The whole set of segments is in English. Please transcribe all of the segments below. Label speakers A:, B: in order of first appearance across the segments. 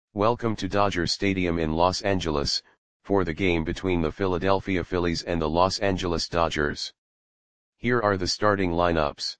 A: Welcome to Dodger Stadium in Los Angeles, for the game between the Philadelphia Phillies and the Los Angeles Dodgers. Here are the starting lineups.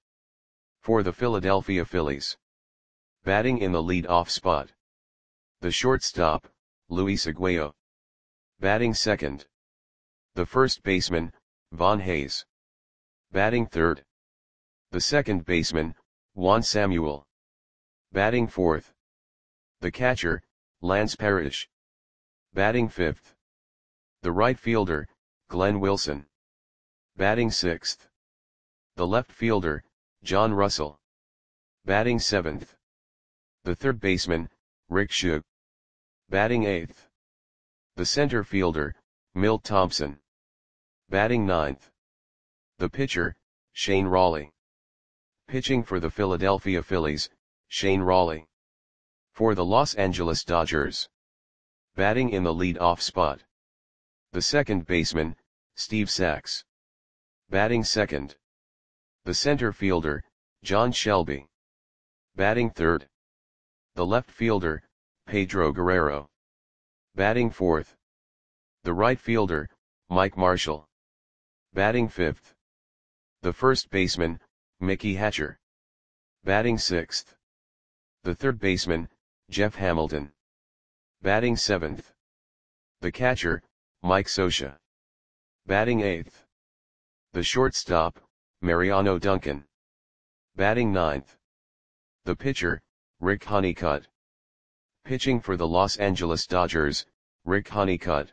A: For the Philadelphia Phillies. Batting in the lead-off spot. The shortstop, Luis Aguayo. Batting second. The first baseman, Von Hayes. Batting third. The second baseman, Juan Samuel. Batting fourth. The catcher, Lance Parrish. Batting fifth. The right fielder, Glenn Wilson. Batting sixth. The left fielder, John Russell. Batting seventh. The third baseman, Rick Shug. Batting eighth. The center fielder, Milt Thompson. Batting ninth. The pitcher, Shane Rawley. Pitching for the Philadelphia Phillies, Shane Rawley. For the Los Angeles Dodgers. Batting in the lead-off spot. The second baseman, Steve Sax. Batting second. The center fielder, John Shelby. Batting third. The left fielder, Pedro Guerrero. Batting fourth. The right fielder, Mike Marshall. Batting fifth. The first baseman, Mickey Hatcher. Batting sixth. The third baseman, Jeff Hamilton. Batting seventh. The catcher, Mike Scioscia. Batting eighth. The shortstop, Mariano Duncan. Batting ninth. The pitcher, Rick Honeycutt. Pitching for the Los Angeles Dodgers, Rick Honeycutt.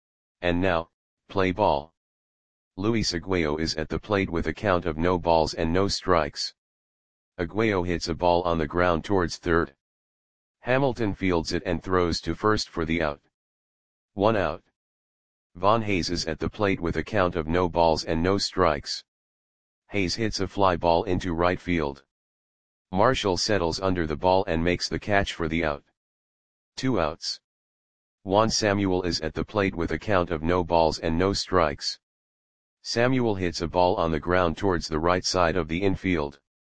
A: And now, play ball. Luis Aguayo is at the plate with a count of no balls and no strikes. Aguayo hits a ball on the ground towards third. Hamilton fields it and throws to first for the out. 1 out. Von Hayes is at the plate with a count of no balls and no strikes. Hayes hits a fly ball into right field. Marshall settles under the ball and makes the catch for the out. 2 outs. Juan Samuel is at the plate with a count of no balls and no strikes. Samuel hits a ball on the ground towards the right side of the infield.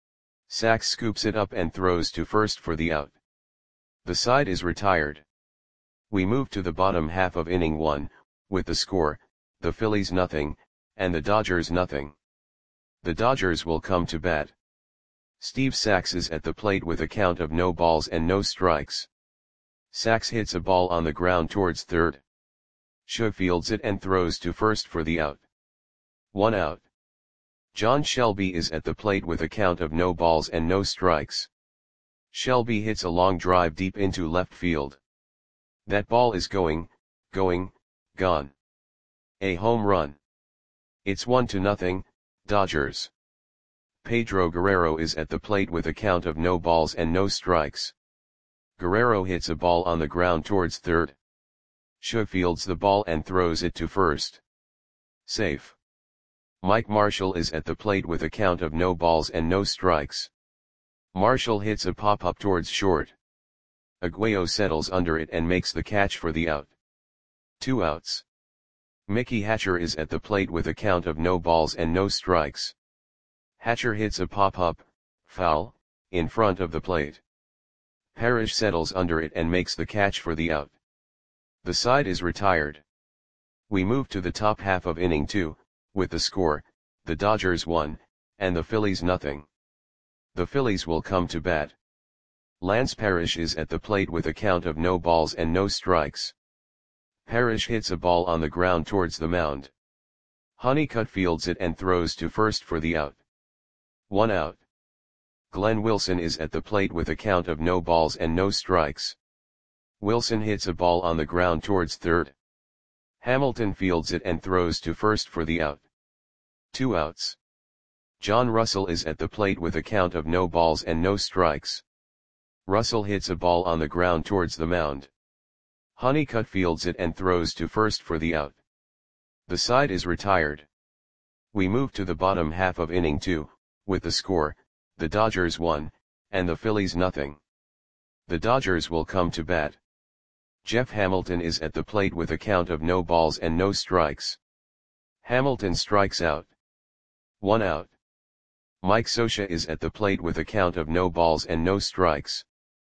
A: Sax scoops it up and throws to first for the out. The side is retired. We move to the bottom half of inning 1, with the score, the Phillies nothing, and the Dodgers nothing. The Dodgers will come to bat. Steve Sax is at the plate with a count of no balls and no strikes. Sax hits a ball on the ground towards third. Shug fields it and throws to first for the out. 1 out. John Shelby is at the plate with a count of no balls and no strikes. Shelby hits a long drive deep into left field. That ball is gone. A home run. It's 1-0, Dodgers. Pedro Guerrero is at the plate with a count of no balls and no strikes. Guerrero hits a ball on the ground towards third. Shug fields the ball and throws it to first. Safe. Mike Marshall is at the plate with a count of no balls and no strikes. Marshall hits a pop-up towards short. Aguayo settles under it and makes the catch for the out. 2 outs. Mickey Hatcher is at the plate with a count of no balls and no strikes. Hatcher hits a pop-up, foul, in front of the plate. Parrish settles under it and makes the catch for the out. The side is retired. We move to the top half of inning 2, with the score, the Dodgers 1, and the Phillies nothing. The Phillies will come to bat. Lance Parrish is at the plate with a count of no balls and no strikes. Parrish hits a ball on the ground towards the mound. Honeycutt fields it and throws to first for the out. 1 out. Glenn Wilson is at the plate with a count of no balls and no strikes. Wilson hits a ball on the ground towards third. Hamilton fields it and throws to first for the out. 2 outs. John Russell is at the plate with a count of no balls and no strikes. Russell hits a ball on the ground towards the mound. Honeycutt fields it and throws to first for the out. The side is retired. We move to the bottom half of inning 2, with the score, the Dodgers 1, and the Phillies nothing. The Dodgers will come to bat. Jeff Hamilton is at the plate with a count of no balls and no strikes. Hamilton strikes out. 1 out. Mike Scioscia is at the plate with a count of no balls and no strikes.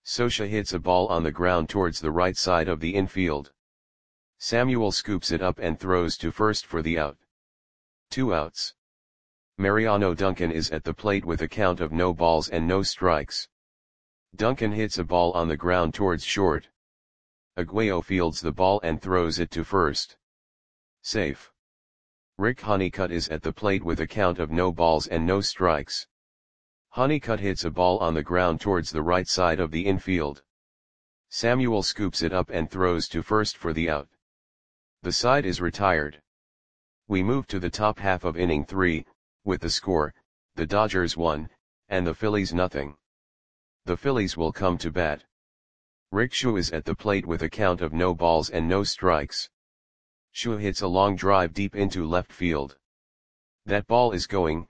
A: Scioscia hits a ball on the ground towards the right side of the infield. Samuel scoops it up and throws to first for the out. 2 outs. Mariano Duncan is at the plate with a count of no balls and no strikes. Duncan hits a ball on the ground towards short. Aguayo fields the ball and throws it to first. Safe. Rick Honeycutt is at the plate with a count of no balls and no strikes. Honeycutt hits a ball on the ground towards the right side of the infield. Samuel scoops it up and throws to first for the out. The side is retired. We move to the top half of inning 3, with the score, the Dodgers 1, and the Phillies nothing. The Phillies will come to bat. Rick Scioscia is at the plate with a count of no balls and no strikes. Scioscia hits a long drive deep into left field. That ball is gone.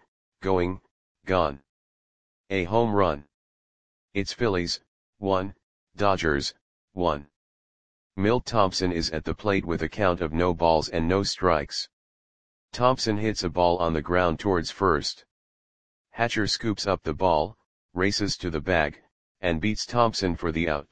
A: A home run. It's Phillies, 1, Dodgers, 1. Milt Thompson is at the plate with a count of no balls and no strikes. Thompson hits a ball on the ground towards first. Hatcher scoops up the ball, races to the bag, and beats Thompson for the out.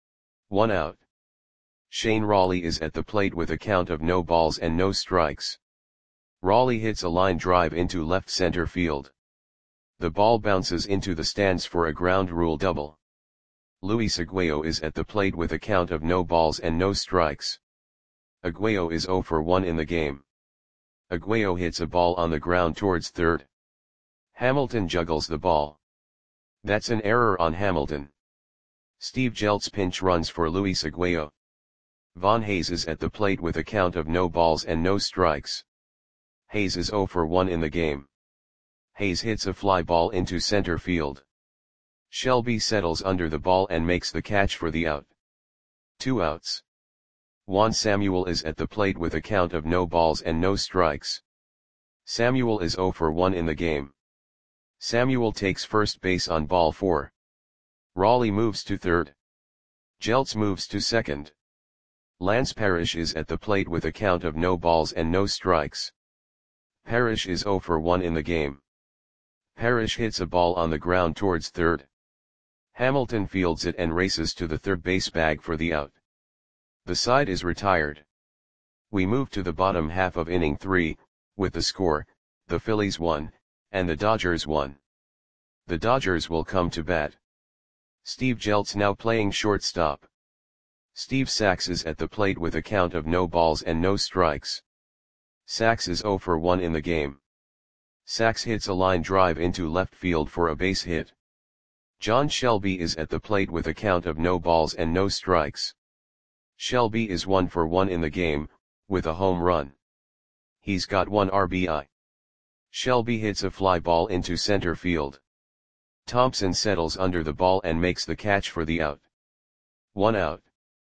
A: 1 out. Shane Rawley is at the plate with a count of no balls and no strikes. Rawley hits a line drive into left center field. The ball bounces into the stands for a ground rule double. Luis Aguayo is at the plate with a count of no balls and no strikes. Aguayo is 0 for 1 in the game. Aguayo hits a ball on the ground towards third. Hamilton juggles the ball. That's an error on Hamilton. Steve Jeltz pinch runs for Luis Aguayo. Von Hayes is at the plate with a count of no balls and no strikes. Hayes is 0 for 1 in the game. Hayes hits a fly ball into center field. Shelby settles under the ball and makes the catch for the out. 2 outs. Juan Samuel is at the plate with a count of no balls and no strikes. Samuel is 0 for 1 in the game. Samuel takes first base on ball 4. Rawley moves to third. Jeltz moves to second. Lance Parrish is at the plate with a count of no balls and no strikes. Parrish is 0 for 1 in the game. Parrish hits a ball on the ground towards third. Hamilton fields it and races to the third base bag for the out. The side is retired. We move to the bottom half of inning 3, with the score, the Phillies 1, and the Dodgers 1. The Dodgers will come to bat. Steve Jeltz now playing shortstop. Steve Sax is at the plate with a count of no balls and no strikes. Sax is 0 for 1 in the game. Sax hits a line drive into left field for a base hit. John Shelby is at the plate with a count of no balls and no strikes. Shelby is 1 for 1 in the game, with a home run. He's got 1 RBI. Shelby hits a fly ball into center field. Thompson settles under the ball and makes the catch for the out. 1 out.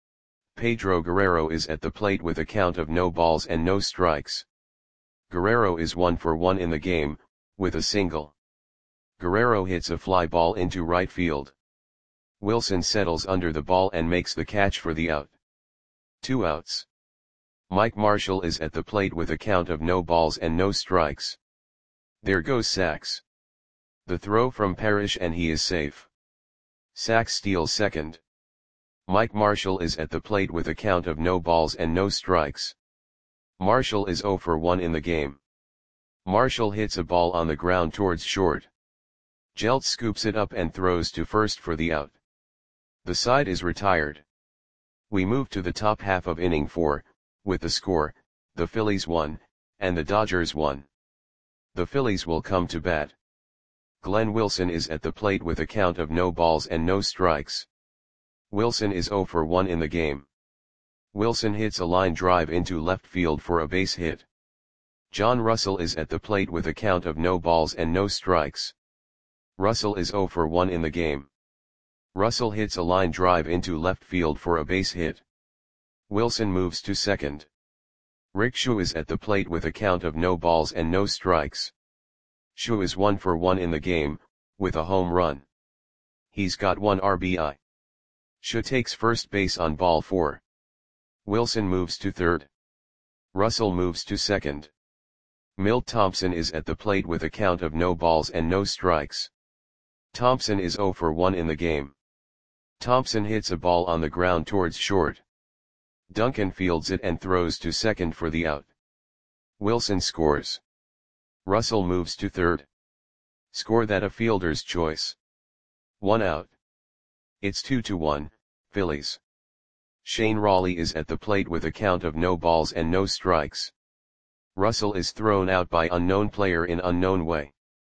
A: Pedro Guerrero is at the plate with a count of no balls and no strikes. Guerrero is 1 for 1 in the game, with a single. Guerrero hits a fly ball into right field. Wilson settles under the ball and makes the catch for the out. 2 outs. Mike Marshall is at the plate with a count of no balls and no strikes. There goes Sax. The throw from Parrish and he is safe. Sax steals second. Mike Marshall is at the plate with a count of no balls and no strikes. Marshall is 0 for 1 in the game. Marshall hits a ball on the ground towards short. Jeltz scoops it up and throws to first for the out. The side is retired. We move to the top half of inning 4, with the score, the Phillies 1, and the Dodgers 1. The Phillies will come to bat. Glenn Wilson is at the plate with a count of no balls and no strikes. Wilson is 0 for 1 in the game. Wilson hits a line drive into left field for a base hit. John Russell is at the plate with a count of no balls and no strikes. Russell is 0 for 1 in the game. Russell hits a line drive into left field for a base hit. Wilson moves to second. Rick Scioscia is at the plate with a count of no balls and no strikes. Scioscia is 1 for 1 in the game, with a home run. He's got 1 RBI. Scioscia takes first base on ball 4. Wilson moves to third. Russell moves to second. Milt Thompson is at the plate with a count of no balls and no strikes. Thompson is 0 for 1 in the game. Thompson hits a ball on the ground towards short. Duncan fields it and throws to second for the out. Wilson scores. Russell moves to third. Score that a fielder's choice. 1 out. It's 2-1, Phillies. Shane Rawley is at the plate with a count of no balls and no strikes. Russell is thrown out by unknown player in unknown way.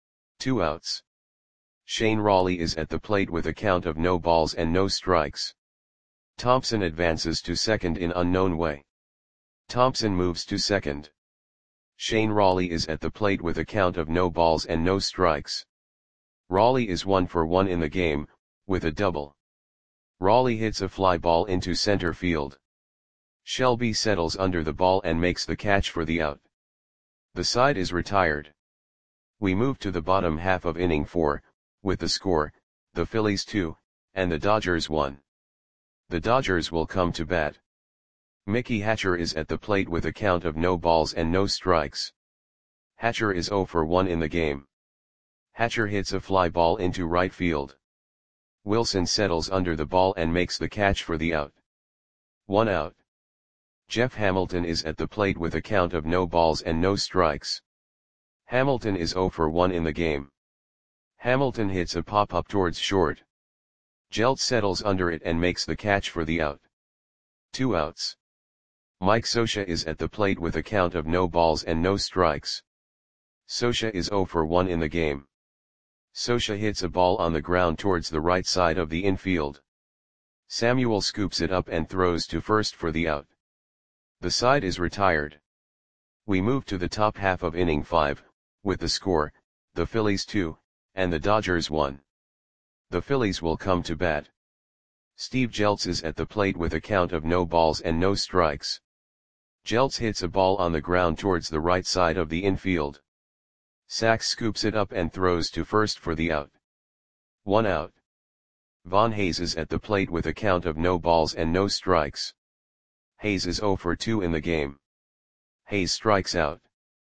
A: 2 outs. Shane Rawley is at the plate with a count of no balls and no strikes. Thompson advances to second in unknown way. Thompson moves to second. Shane Rawley is at the plate with a count of no balls and no strikes. Rawley is 1 for 1 in the game, with a double. Rawley hits a fly ball into center field. Shelby settles under the ball and makes the catch for the out. The side is retired. We move to the bottom half of inning 4, with the score, the Phillies 2, and the Dodgers 1. The Dodgers will come to bat. Mickey Hatcher is at the plate with a count of no balls and no strikes. Hatcher is 0 for 1 in the game. Hatcher hits a fly ball into right field. Wilson settles under the ball and makes the catch for the out. 1 out. Jeff Hamilton is at the plate with a count of no balls and no strikes. Hamilton is 0 for 1 in the game. Hamilton hits a pop-up towards short. Jeltz settles under it and makes the catch for the out. 2 outs. Mike Scioscia is at the plate with a count of no balls and no strikes. Scioscia is 0 for 1 in the game. Scioscia hits a ball on the ground towards the right side of the infield. Samuel scoops it up and throws to first for the out. The side is retired. We move to the top half of inning 5, with the score, the Phillies 2, and the Dodgers 1. The Phillies will come to bat. Steve Jeltz is at the plate with a count of no balls and no strikes. Jeltz hits a ball on the ground towards the right side of the infield. Sachs scoops it up and throws to first for the out. 1 out. Von Hayes is at the plate with a count of no balls and no strikes. Hayes is 0 for 2 in the game. Hayes strikes out.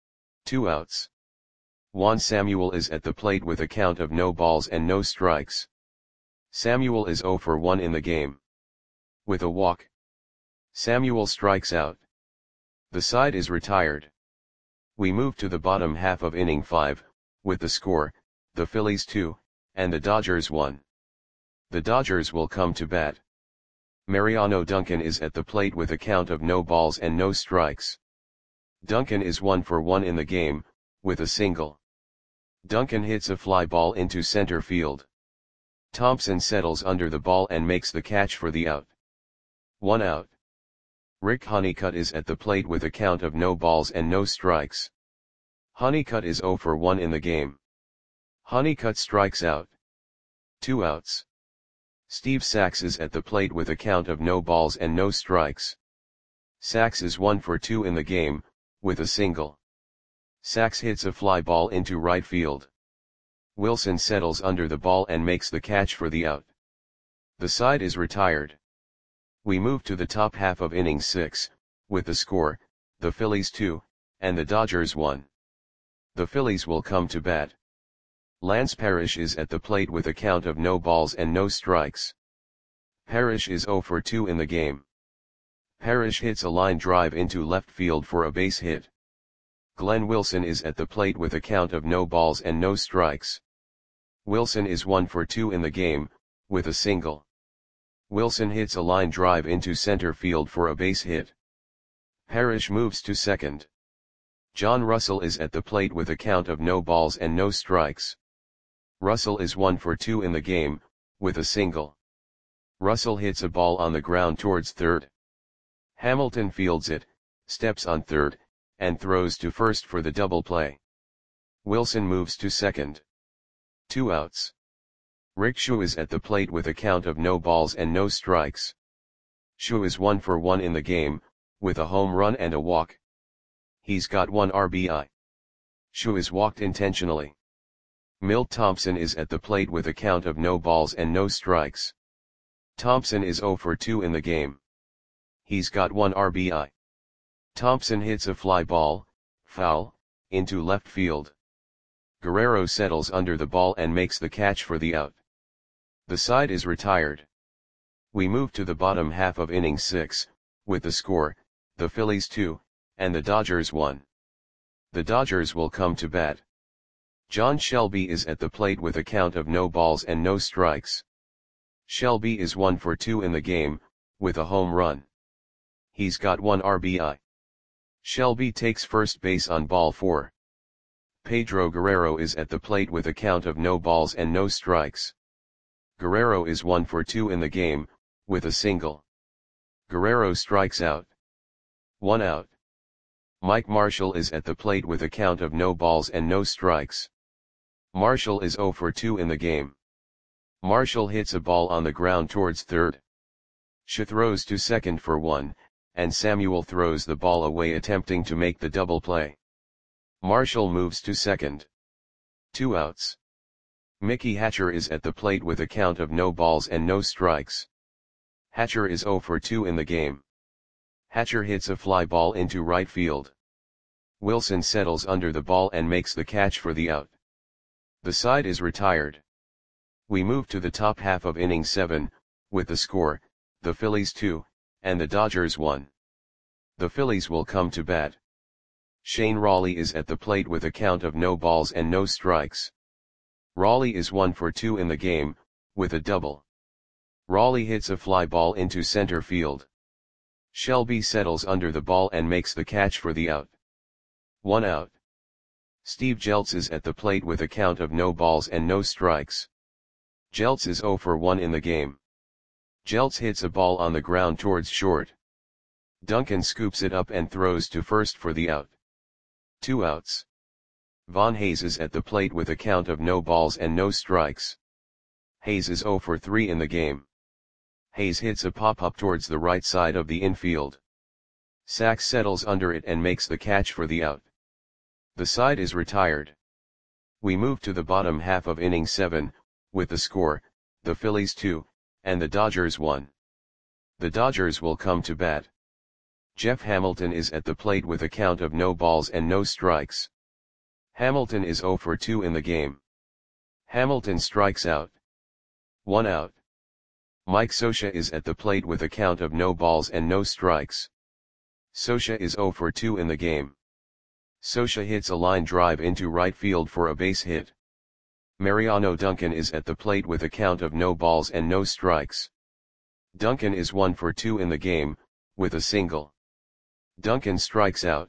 A: 2 outs. Juan Samuel is at the plate with a count of no balls and no strikes. Samuel is 0 for 1 in the game. With a walk, Samuel strikes out. The side is retired. We move to the bottom half of inning 5, with the score, the Phillies 2, and the Dodgers 1. The Dodgers will come to bat. Mariano Duncan is at the plate with a count of no balls and no strikes. Duncan is 1 for 1 in the game, with a single. Duncan hits a fly ball into center field. Thompson settles under the ball and makes the catch for the out. 1 out. Rick Honeycutt is at the plate with a count of no balls and no strikes. Honeycutt is 0 for 1 in the game. Honeycutt strikes out. 2 outs. Steve Sachs is at the plate with a count of no balls and no strikes. Sachs is 1 for 2 in the game, with a single. Sachs hits a fly ball into right field. Wilson settles under the ball and makes the catch for the out. The side is retired. We move to the top half of inning 6, with the score, the Phillies 2, and the Dodgers 1. The Phillies will come to bat. Lance Parrish is at the plate with a count of no balls and no strikes. Parrish is 0 for 2 in the game. Parrish hits a line drive into left field for a base hit. Glenn Wilson is at the plate with a count of no balls and no strikes. Wilson is 1 for 2 in the game, with a single. Wilson hits a line drive into center field for a base hit. Parrish moves to second. John Russell is at the plate with a count of no balls and no strikes. Russell is 1 for 2 in the game, with a single. Russell hits a ball on the ground towards third. Hamilton fields it, steps on third, and throws to first for the double play. Wilson moves to second. 2 outs. Rick Shue is at the plate with a count of no balls and no strikes. Shue is 1 for 1 in the game, with a home run and a walk. He's got 1 RBI. Shue is walked intentionally. Milt Thompson is at the plate with a count of no balls and no strikes. Thompson is 0 for 2 in the game. He's got 1 RBI. Thompson hits a fly ball, foul, into left field. Guerrero settles under the ball and makes the catch for the out. The side is retired. We move to the bottom half of inning 6, with the score, the Phillies 2, and the Dodgers 1. The Dodgers will come to bat. John Shelby is at the plate with a count of no balls and no strikes. Shelby is 1 for 2 in the game, with a home run. He's got 1 RBI. Shelby takes first base on ball 4. Pedro Guerrero is at the plate with a count of no balls and no strikes. Guerrero is 1 for 2 in the game, with a single. Guerrero strikes out. 1 out. Mike Marshall is at the plate with a count of no balls and no strikes. Marshall is 0 for 2 in the game. Marshall hits a ball on the ground towards third. Shaw throws to second for 1, and Samuel throws the ball away attempting to make the double play. Marshall moves to second. 2 outs. Mickey Hatcher is at the plate with a count of no balls and no strikes. Hatcher is 0 for 2 in the game. Hatcher hits a fly ball into right field. Wilson settles under the ball and makes the catch for the out. The side is retired. We move to the top half of inning 7, with the score, the Phillies 2, and the Dodgers 1. The Phillies will come to bat. Shane Rawley is at the plate with a count of no balls and no strikes. Rawley is 1 for 2 in the game, with a double. Rawley hits a fly ball into center field. Shelby settles under the ball and makes the catch for the out. 1 out. Steve Jeltz is at the plate with a count of no balls and no strikes. Jeltz is 0 for 1 in the game. Jeltz hits a ball on the ground towards short. Duncan scoops it up and throws to first for the out. 2 outs. Von Hayes is at the plate with a count of no balls and no strikes. Hayes is 0 for 3 in the game. Hayes hits a pop-up towards the right side of the infield. Sachs settles under it and makes the catch for the out. The side is retired. We move to the bottom half of inning 7, with the score, the Phillies 2, and the Dodgers 1. The Dodgers will come to bat. Jeff Hamilton is at the plate with a count of no balls and no strikes. Hamilton is 0 for 2 in the game. Hamilton strikes out. 1 out. Mike Scioscia is at the plate with a count of no balls and no strikes. Scioscia is 0 for 2 in the game. Scioscia hits a line drive into right field for a base hit. Mariano Duncan is at the plate with a count of no balls and no strikes. Duncan is 1 for 2 in the game, with a single. Duncan strikes out.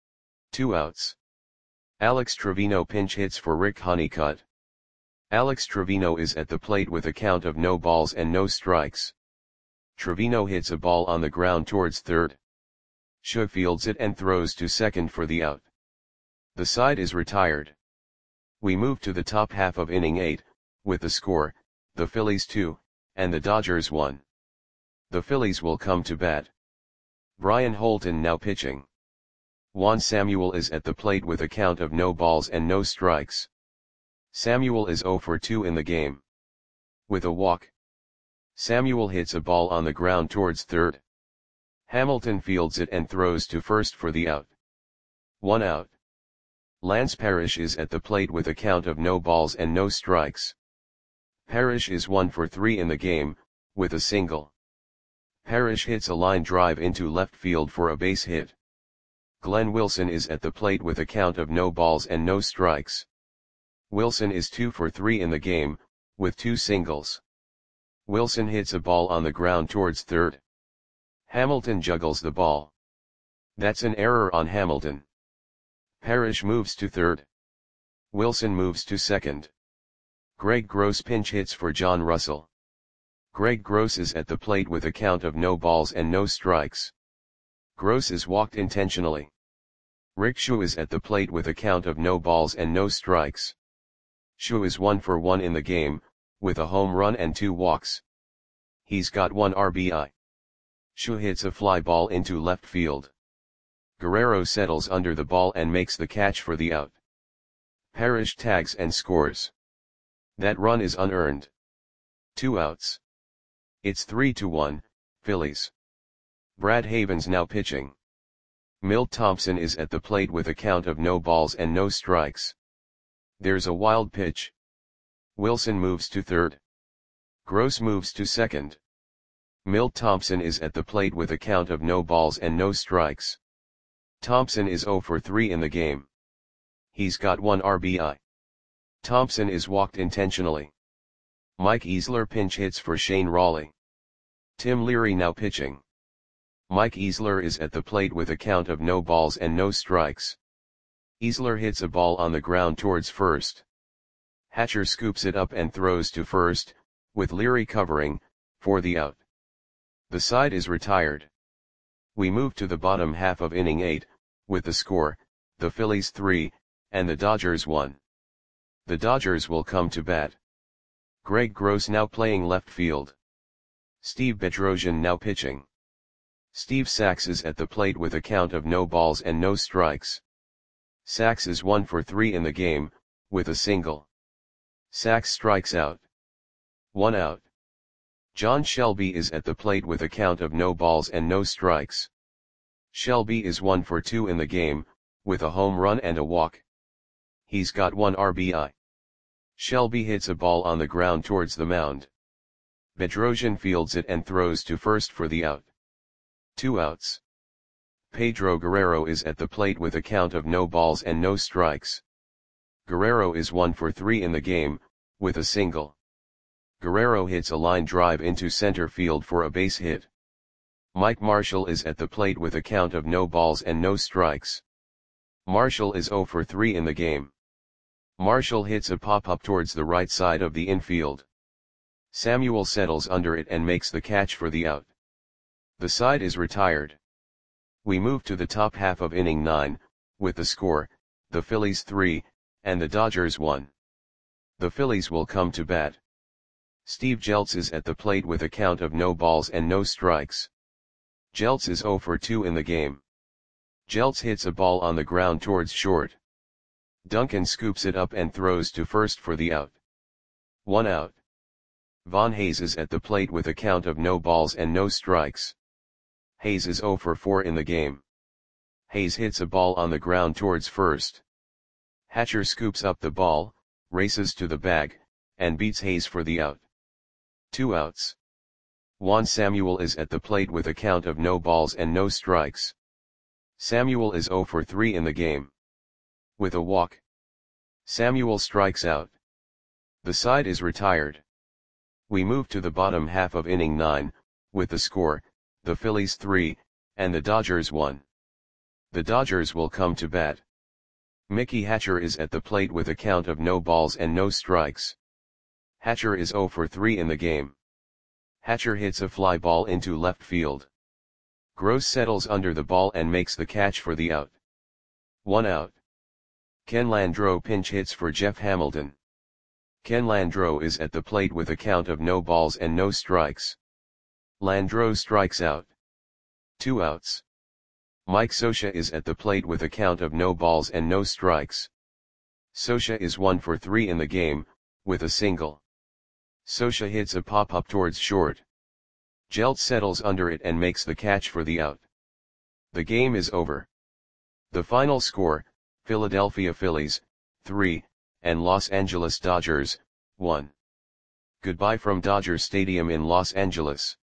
A: 2 outs. Alex Trevino pinch hits for Rick Honeycutt. Alex Trevino is at the plate with a count of no balls and no strikes. Trevino hits a ball on the ground towards third. Shaw fields it and throws to second for the out. The side is retired. We move to the top half of inning 8, with the score, the Phillies 2, and the Dodgers 1. The Phillies will come to bat. Brian Holton now pitching. Juan Samuel is at the plate with a count of no balls and no strikes. Samuel is 0 for 2 in the game. With a walk. Samuel hits a ball on the ground towards third. Hamilton fields it and throws to first for the out. 1 out. Lance Parrish is at the plate with a count of no balls and no strikes. Parrish is 1 for 3 in the game, with a single. Parrish hits a line drive into left field for a base hit. Glenn Wilson is at the plate with a count of no balls and no strikes. Wilson is 2 for 3 in the game, with 2 singles. Wilson hits a ball on the ground towards third. Hamilton juggles the ball. That's an error on Hamilton. Parrish moves to third. Wilson moves to second. Greg Gross pinch hits for John Russell. Greg Gross is at the plate with a count of no balls and no strikes. Gross is walked intentionally. Rick Shaw is at the plate with a count of no balls and no strikes. Shaw is 1 for 1 in the game, with a home run and 2 walks. He's got 1 RBI. Shaw hits a fly ball into left field. Guerrero settles under the ball and makes the catch for the out. Parrish tags and scores. That run is unearned. 2 outs. It's 3-1, Phillies. Brad Havens now pitching. Milt Thompson is at the plate with a count of no balls and no strikes. There's a wild pitch. Wilson moves to third. Gross moves to second. Milt Thompson is at the plate with a count of no balls and no strikes. Thompson is 0 for 3 in the game. He's got 1 RBI. Thompson is walked intentionally. Mike Easler pinch hits for Shane Raleigh. Tim Leary now pitching. Mike Easler is at the plate with a count of no balls and no strikes. Easler hits a ball on the ground towards first. Hatcher scoops it up and throws to first, with Leary covering, for the out. The side is retired. We move to the bottom half of inning 8, with the score, the Phillies 3, and the Dodgers 1. The Dodgers will come to bat. Greg Gross now playing left field. Steve Bedrosian now pitching. Steve Sax is at the plate with a count of no balls and no strikes. Sax is 1 for 3 in the game, with a single. Sax strikes out. 1 out. John Shelby is at the plate with a count of no balls and no strikes. Shelby is 1 for 2 in the game, with a home run and a walk. He's got 1 RBI. Shelby hits a ball on the ground towards the mound. Bedrosian fields it and throws to first for the out. 2 outs. Pedro Guerrero is at the plate with a count of no balls and no strikes. Guerrero is 1 for 3 in the game, with a single. Guerrero hits a line drive into center field for a base hit. Mike Marshall is at the plate with a count of no balls and no strikes. Marshall is 0 for 3 in the game. Marshall hits a pop-up towards the right side of the infield. Samuel settles under it and makes the catch for the out. The side is retired. We move to the top half of inning 9, with the score, the Phillies 3, and the Dodgers 1. The Phillies will come to bat. Steve Jeltz is at the plate with a count of no balls and no strikes. Jeltz is 0 for 2 in the game. Jeltz hits a ball on the ground towards short. Duncan scoops it up and throws to first for the out. 1 out. Von Hayes is at the plate with a count of no balls and no strikes. Hayes is 0 for 4 in the game. Hayes hits a ball on the ground towards first. Hatcher scoops up the ball, races to the bag, and beats Hayes for the out. 2 outs. Juan Samuel is at the plate with a count of no balls and no strikes. Samuel is 0 for 3 in the game. With a walk. Samuel strikes out. The side is retired. We move to the bottom half of inning 9, with the score, the Phillies 3, and the Dodgers 1. The Dodgers will come to bat. Mickey Hatcher is at the plate with a count of no balls and no strikes. Hatcher is 0 for 3 in the game. Hatcher hits a fly ball into left field. Gross settles under the ball and makes the catch for the out. 1 out. Ken Landreau pinch hits for Jeff Hamilton. Ken Landreau is at the plate with a count of no balls and no strikes. Landreau strikes out. 2 outs. Mike Scioscia is at the plate with a count of no balls and no strikes. Scioscia is 1 for 3 in the game, with a single. Scioscia hits a pop-up towards short. Jeltz settles under it and makes the catch for the out. The game is over. The final score, Philadelphia Phillies, 3, and Los Angeles Dodgers, 1. Goodbye from Dodger Stadium in Los Angeles.